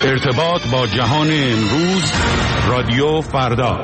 ارتباط با جهان امروز، رادیو فردا.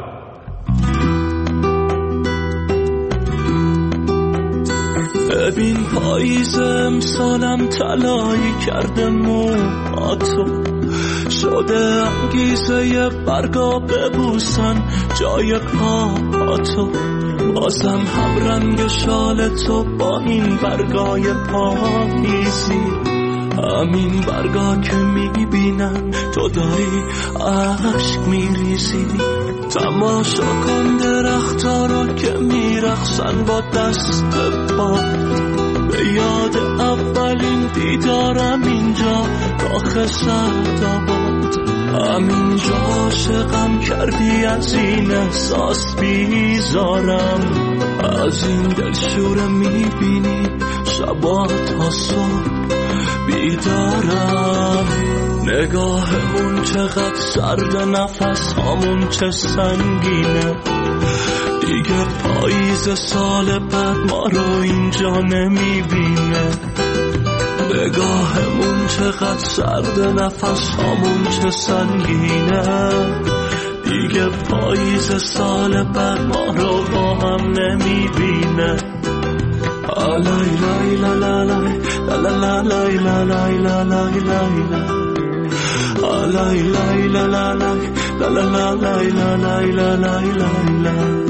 ببین پاییز امسالم طلایی کرده موهاتو، شده انگیزه برگا ببوسن جای پاهاتو، بازم هم رنگ شال تو با این برگای پاییزی، همین برگا که میبینن تو داری عشق میریزی. تماشا کن درختا رو که میرقصن با دست باد، به یاد اولین دیدارم اینجا کاخ سعدآباد، همینجا عاشقم کردی، از این احساس بیزارم، از این دلشوره میبینی شبا تا صبح بیدارم. نگاهمون چقدر سرد، نفس هامون چه سنگینه، دیگه پاییز سال بعد ما رو اینجا نمیبینه. نگاهمون چقدر سرد، نفس هامون چه سنگینه، دیگه پاییز سال بعد ما رو با هم نمیبینه. لای لای لا لا لای لا لا لای لا لای لا لای لای لای لا لا لای لا لا لای لا لای لا لای لای.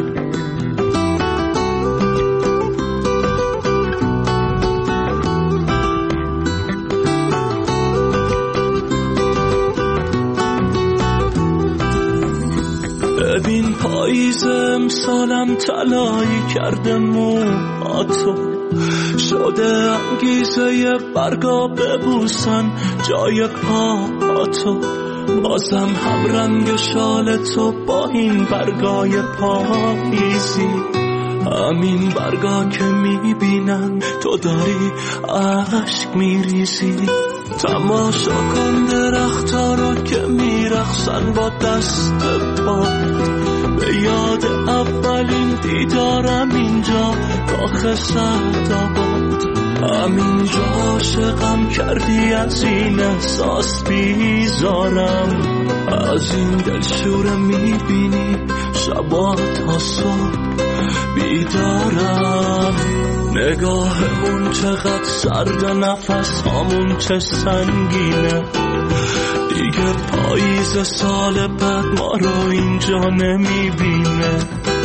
ببین پاییز امسالم طلایی کرده موهاتو، شده انگیزه برگا ببوسن جای پاهاتو، بازم هم رنگ شال تو با این برگای پاییزی، همین برگا که میبینن تو داری عشق میریزی. تماشا کن درختا رو که میرقصن با دست باد، به یاد اولین دیدارم اینجا کاخ سعدآباد، همینجا عاشقم کردی، از این احساس بیزارم، از این دلشوره میبینی شبا تا صبح بیدارم. نگاهمون چقدر سرد، نفس هامون چه سنگینه، دیگه پاییز سال بعد ما رو اینجا نمیبینه.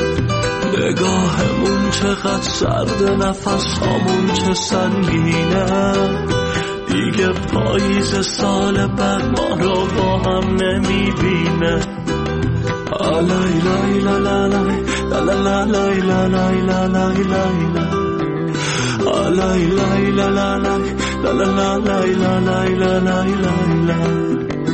نگاهمون چقدر سرد، نفس هامون چه سنگینه، دیگه پاییز سال بعد ما رو با هم نمیبینه. لای لای لا لا لای لا لا لای لا لای لا لای لای لای لای لا لا لای لا لا لای لا لای لای لای.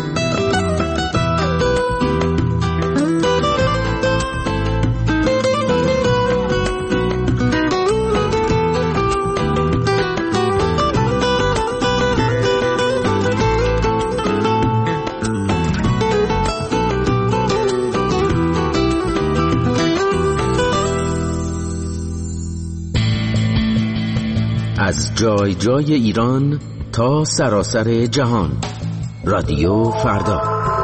از جای جای ایران تا سراسر جهان، رادیو فردا.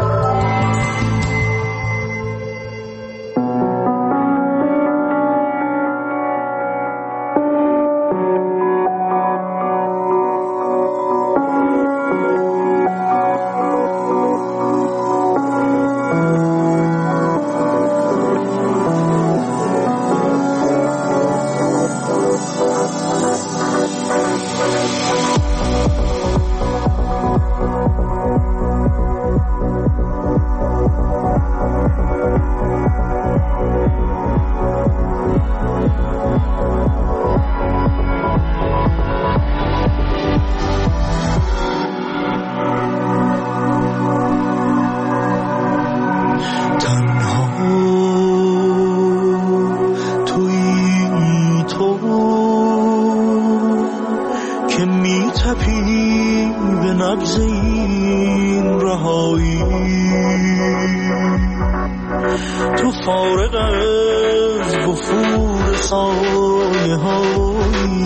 فارغ از وفور سایه هایی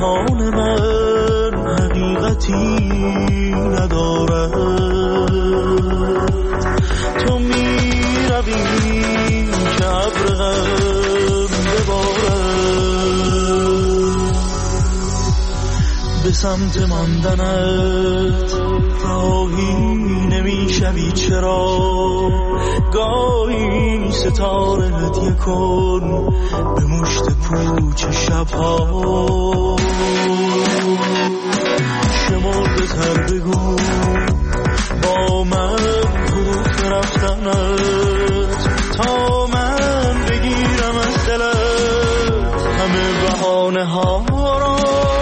جهان من حقیقتی ندارد. تو میروی که ابر غم ببارد، به سمت ماندنت راهی نمیشوی چرا؟ گاهی ستاره هدیه کن به مشت پوچ شبها. شمرده تر بگو با من حروف رفتنت، تا من بگیرم از دلت همه بهانه ها را.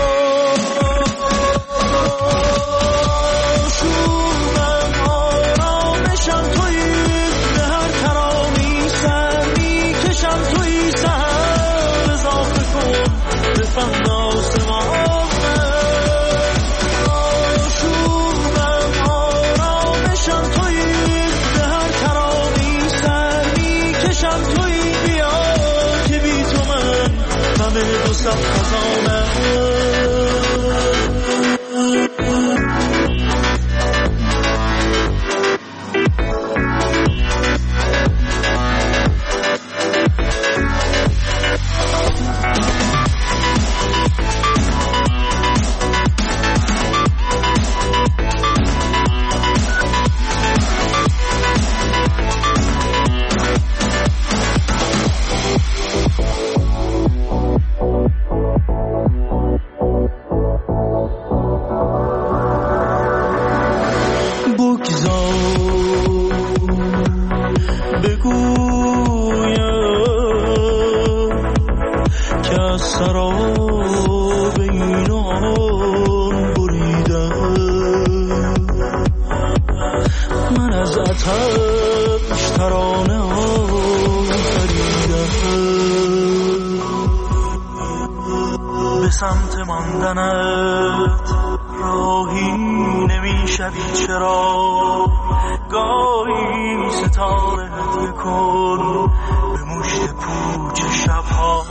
سمت ماندنت راهی نمیشوی چرا؟ گاهی ستاره هدیه کن به مشت پوچ شبها.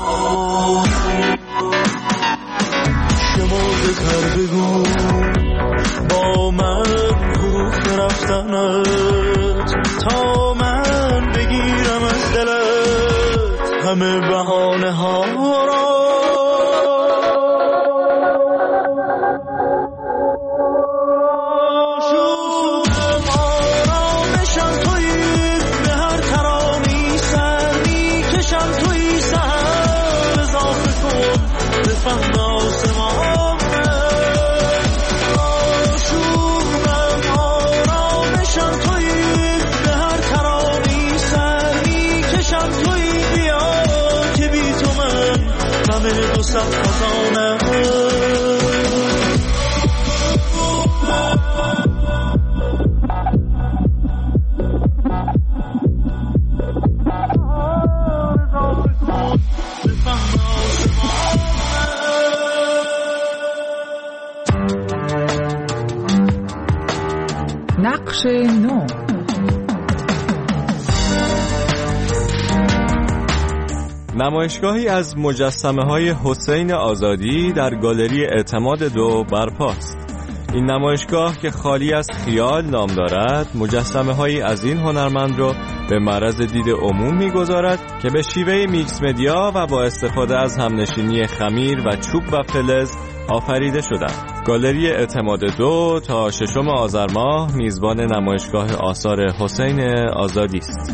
شمرده تر بگو با من حروف رفتنت، تا من بگیرم از دلت همه بهانه ها را. نقش نو. نمایشگاهی از مجسمه‌های حسین آزادی در گالری اعتماد 2 برپاست. این نمایشگاه که خالی از خیال نام دارد، مجسمه‌هایی از این هنرمند را به معرض دید عموم می‌گذارد که به شیوه میکس مدیا و با استفاده از همنشینی خمیر و چوب و فلز آفریده شدند. گالری اعتماد 2 تا 6 آذر ماه میزبان نمایشگاه آثار حسین آزادی است.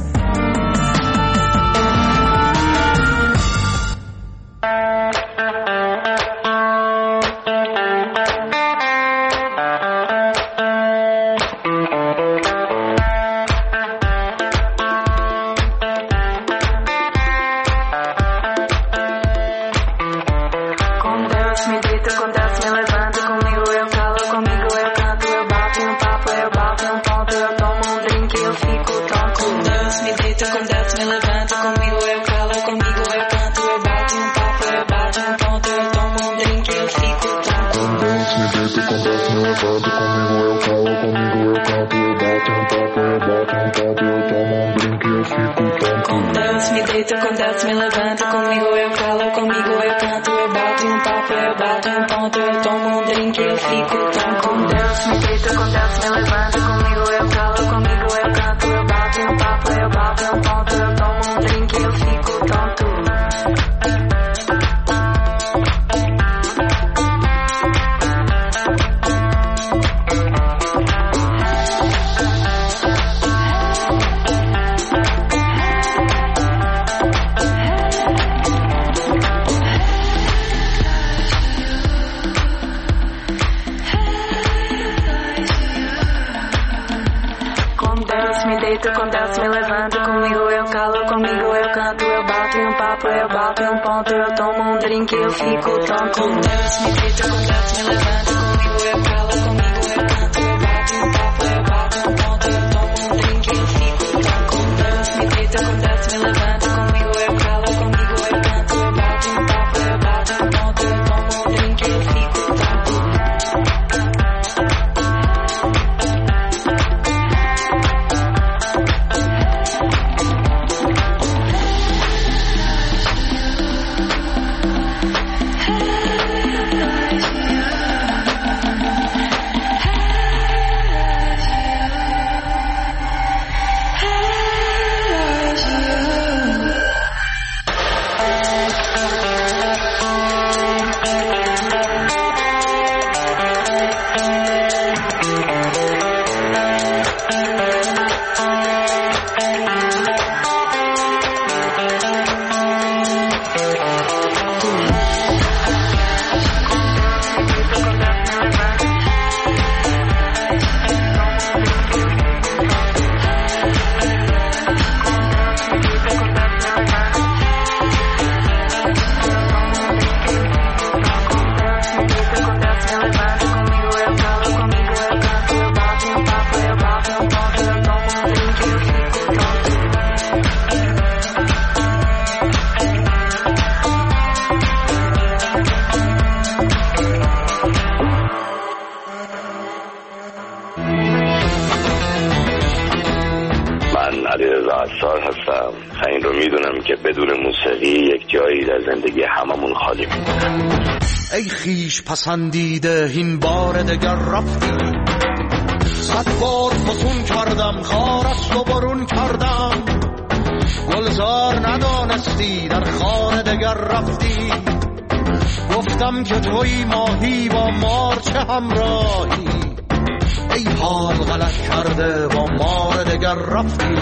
Me levanto, comigo eu calo, comigo eu canto, eu bato um papo, eu bato um papo. bato um ponto, eu tomo um drink e eu fico tonto. Com Deus me levanta, comigo eu calo, comigo eu canto, eu bato em um papo, eu bato em um ponto, eu tomo um drink e eu fico tonto. Com Deus me deita, com Deus me levanta, comigo eu calo, comigo eu canto, eu bato em um papo, eu bato em um ponto, eu tomo um drink e eu fico tonto. Com Deus me deita, com Deus me levanta, comigo eu calo, comigo eu canto, eu bato em um papo, eu bato em um ponto, eu tomo um drink e eu fico tonto. هستم. این رو میدونم که بدون موسیقی یک جایی در زندگی هممون خالی میمونه. ای خیش پسندیده این بار دگر رفتی، 100 بار فسون کردم خارست و برون کردم، گلزار ندانستی در خانه دگر رفتی، گفتم که توی ماهی با مار چه همراهی، ای حال غلط کرده با مار دگر رفتی.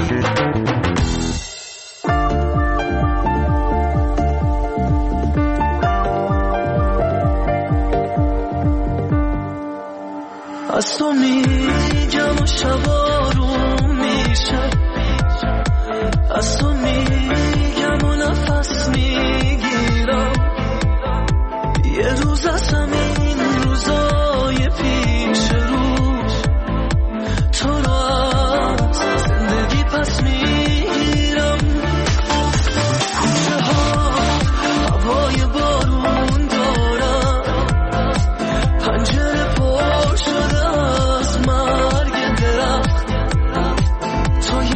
از تو میگم و شبا رو میشه، از تو میگم و نفس میگیرم، یه روز از همین روزای پیش رو تو رو از زندگی پس میگیرم. کوچه ها هوای بارون دارم، پنجره پر شده از مرگ درخت، تو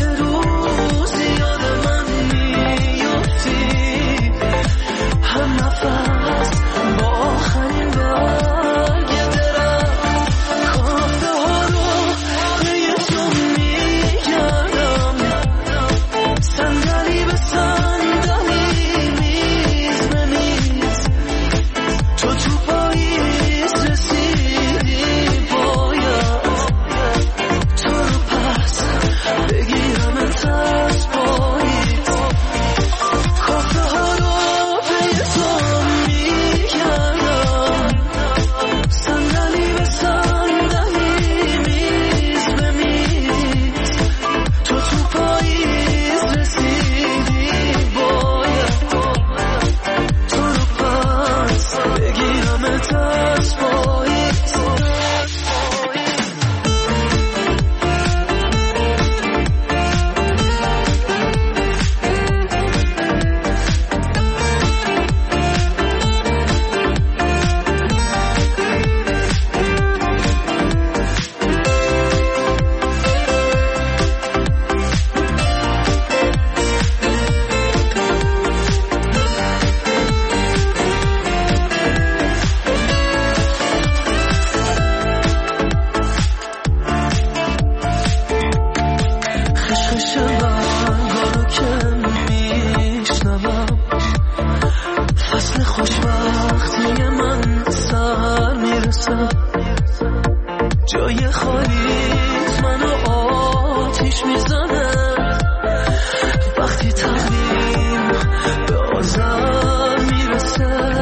وقتی تقدیم به آزار میرسه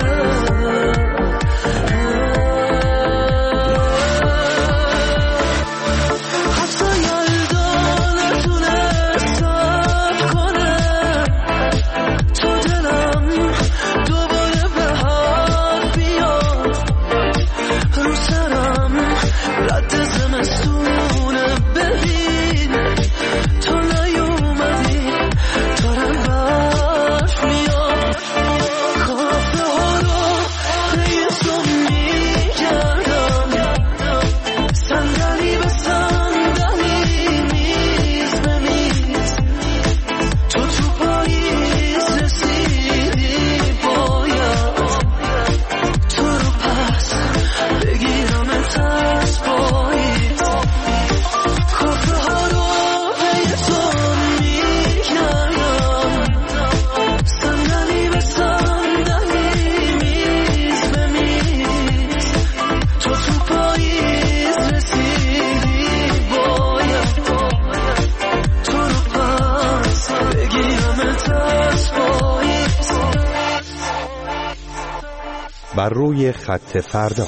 بر روی خط فردا.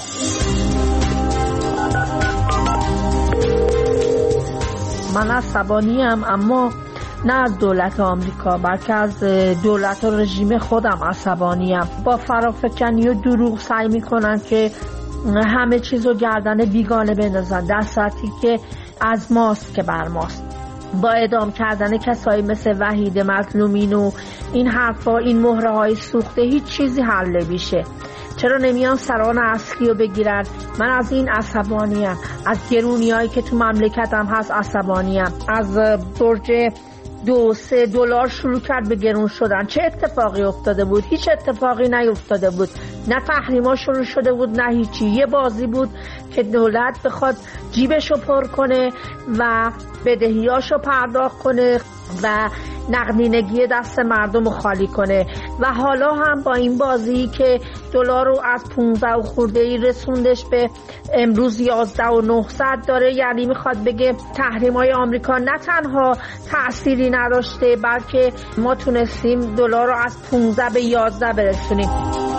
من عصبانیم، اما نه از دولت آمریکا بلکه از دولت و رژیم خودم عصبانیم. با فرافکنی و دروغ سعی میکنن که همه چیزو گردن بیگانه بندازن، در صورتی که از ماست که بر ماست. با اعدام کردن کسایی مثل وحید مظلومین و این حرفا، این مهره های سوخته، هیچ چیزی حل نمیشه. چرا نمیان سران اصلی رو بگیرن؟ من از این عصبانیم، از گرونیایی که تو مملکتم هست عصبانیم. از برج $2-3 شروع کرد به گرون شدن. چه اتفاقی افتاده بود؟ هیچ اتفاقی نیفتاده بود. نه تحریما شروع شده بود نه هیچی. یه بازی بود که دولت بخواد جیبشو پر کنه و بدهیاشو پرداخت کنه و نقدینگی دست مردم رو خالی کنه. و حالا هم با این بازی که دلار رو از 15 و خورده‌ای رسوندش به امروز 11,900 داره، یعنی میخواد بگه تحریم‌های آمریکا نه تنها تأثیری نداشته بلکه ما تونستیم دلار رو از 15 به 11 برسونیم.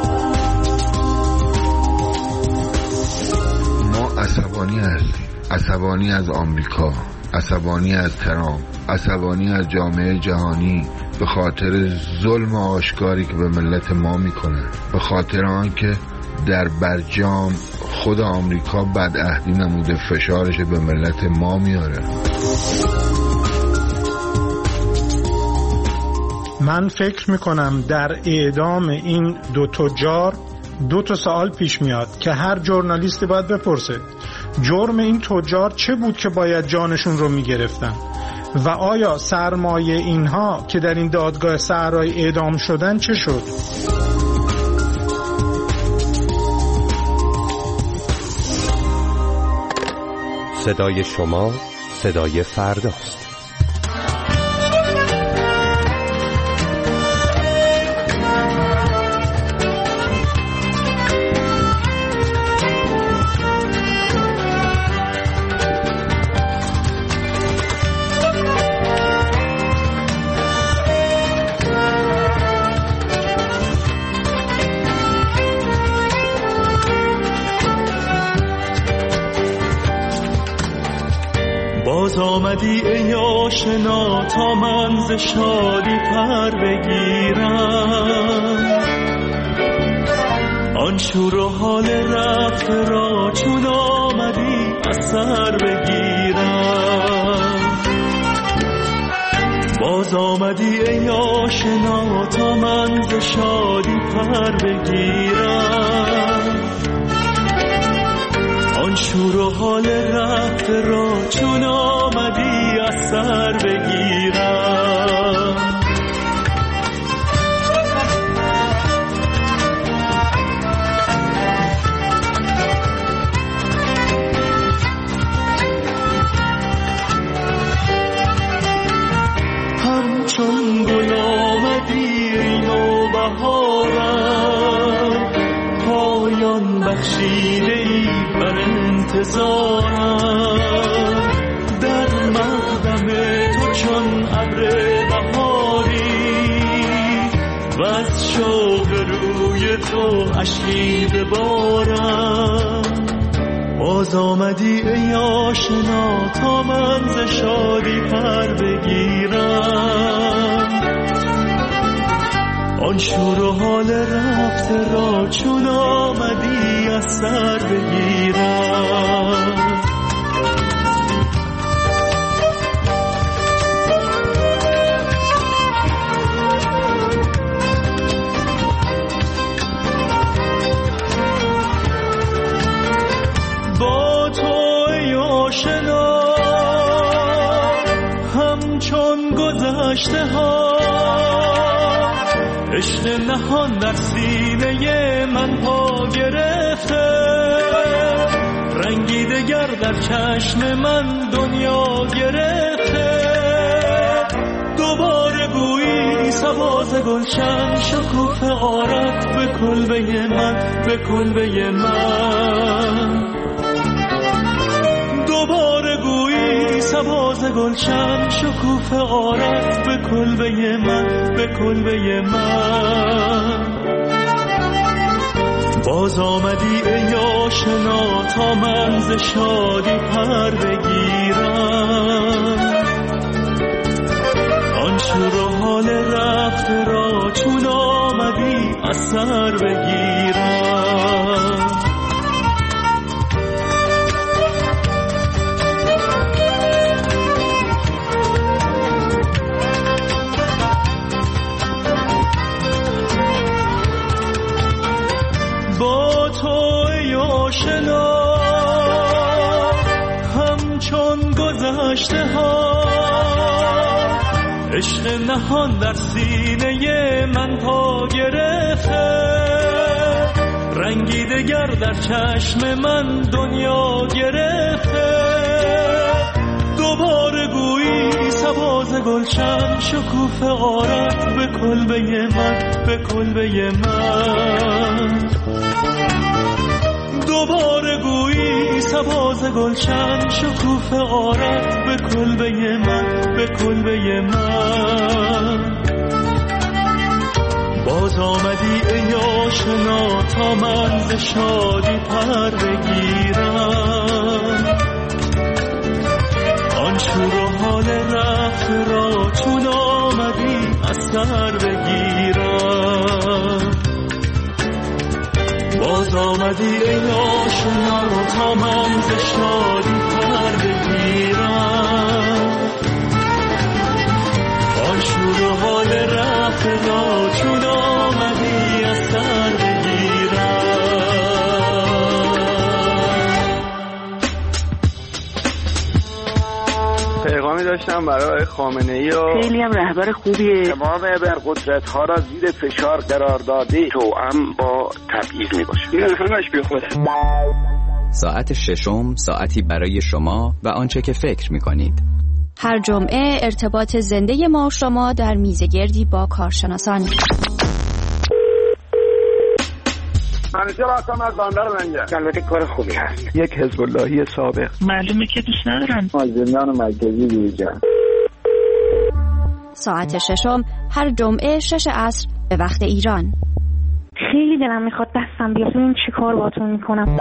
ما عصبانی هستیم، عصبانی از آمریکا، عصبانی از ترامپ، عصبانی از جامعه جهانی به خاطر ظلم آشکاری که به ملت ما میکنه، به خاطر آنکه در برجام خود آمریکا بدعهدی نموده فشارش به ملت ما میاره. من فکر میکنم در اعدام این دو تجار 2 سوال پیش میاد که هر ژورنالیستی باید بپرسه. جرم این تجار چه بود که باید جانشون رو میگرفتن؟ و آیا سرمایه اینها که در این دادگاه صحرایی اعدام شدن چه شد؟ صدای شما صدای فرداست. باز آمدی ای آشنا تا من ز شادی پر بگیرم، آن شور و حال رفته را چون آمدی از سر بگیرم. باز آمدی ای آشنا تا من ز شادی پر بگیرم، آن شور و حال رفته را چون آمدی از سر بگیرم. همچون گل آمدی نوبهارم، پایان بخشیده ای بر انتظارم، در مقدم تو چون ابر بهاری روی تو اشکی ببارم. باز آمدی ای آشنا تا من ز شادی پر بگیرم. آن شور و حال رفته را چون آمدی از سر بگیرم. با تو ای آشنا همچون گذشته ها، عشق نهان در سینه من پا گرفته. رنگی دگر در چشم من دنیا گرفته. دوباره گویی سباز گلشن شکوفه آرد به کلبه من، به کلبه من. دوباره گویی سباز گلشن شکوفه آرد به کلبه من، به کلبه من. باز آمدی ای آشنا تا من ز شادی پر بگیرم. آن شور و حال رفته را چون آمدی از سر بگیرم. با تو ای آشنا همچون گذشته ها، عشق نهان در سینه من پا گرفته. رنگی دگر در چشم من دنیا گرفته. دوباره گویی سباز گلشن شکوفه آرد به کلبه من، به کلبه من. دوباره گویی سباز گلشن شکوفه آرد به کلبه من، به کلبه من. باز آمدی ای آشنا تا من ز شادی پر بگیرم. آن شور و حال رفته را چون آمدی از سر بگیرم. باز آمدی ای آشنا تا من ز شادی پر بگیرم. آن شور و حال رفته را چون آمدی از سر بگیرم. پیغامی داشتم برای خامنه‌ای و خیلی هم رهبر خوبیه. تمام ابرقدرت‌ها را زیر فشار قرار داده توأم با تبعیض میباشه. این همش بیخوده. ساعت ششم ساعتی برای شما و آنچه که فکر میکنید. هر جمعه ارتباط زنده ما و شما در میزگردی با کارشناسان. منیجر هستم از بندر منجر. البته کار خوبی هست. یک حزب اللهی سابق. معلومه که دوست ندارن. مازندران مرکزی بیرجان. ساعت ششم هر جمعه 6 عصر به وقت ایران. خیلی دلم میخواد دستم بیاد ببینم چی کار باهاتون میکنم.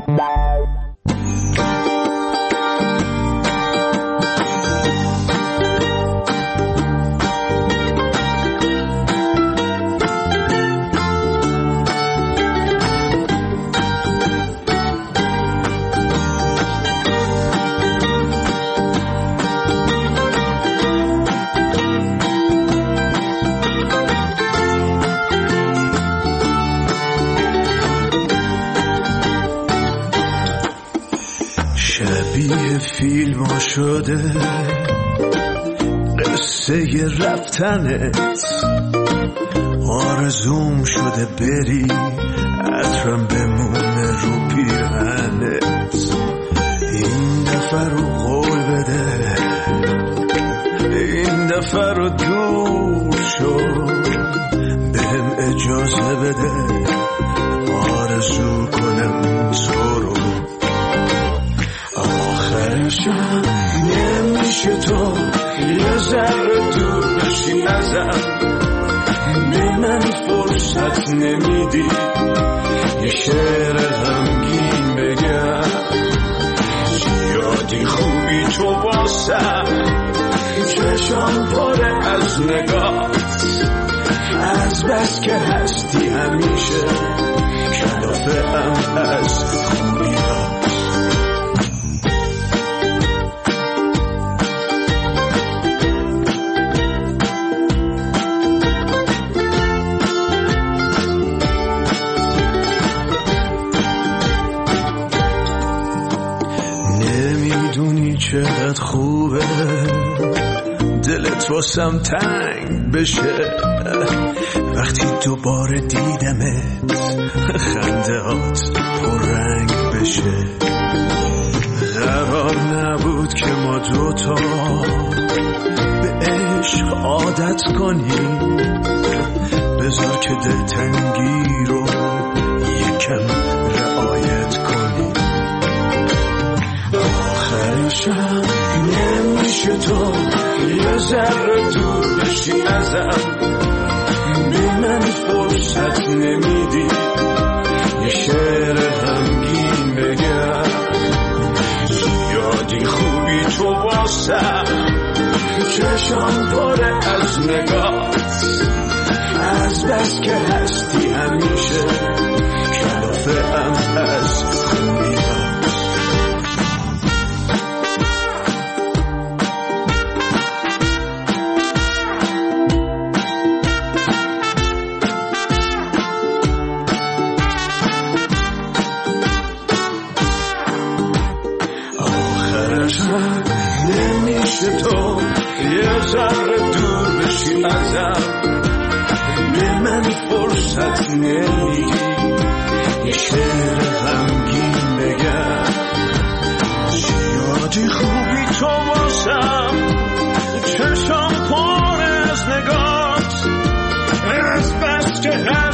شبیه فیلم ها شده قصه رفتنت، آرزوم شده بری عطرم بمونه رو پیرهنت. این دفعه رو قول بده، این دفعه رو دور شو، بهم اجازه بده آرزو کنم تو رو. آخرشم نمیشه تو یه ذره دور بشی نزن به من فرصت نمیدی یه شعر غمگین بگم، زیادی خوبی تو واسم، چشم پره از نگات، از بس که هستی همیشه کلافه‌ام از خوبیات. چقدر خوبه دلت واسم تنگ بشه وقتی دوباره دیدمت، خندهات پررنگ بشه. قرار نبود که ما دوتا به عشق عادت کنیم، بذار که دلتنگی رو یکم رعایت کنیم. آخرشم نمیشه تو یه ذره دور بشی ازم، به من فرصت نمیدی یه شعر غمگین بگم، زیادی خوبی تو واسم، چشم پره از نگات، از بس که هستی همیشه کلافه‌ام از خوبیات. نمیشه تو یه ذره دور بشی ازم، به من فرصت نمیدی یه شعر غمگین بگم، زیادی خوبی تو واسم، چشم پر از نگات، از بس که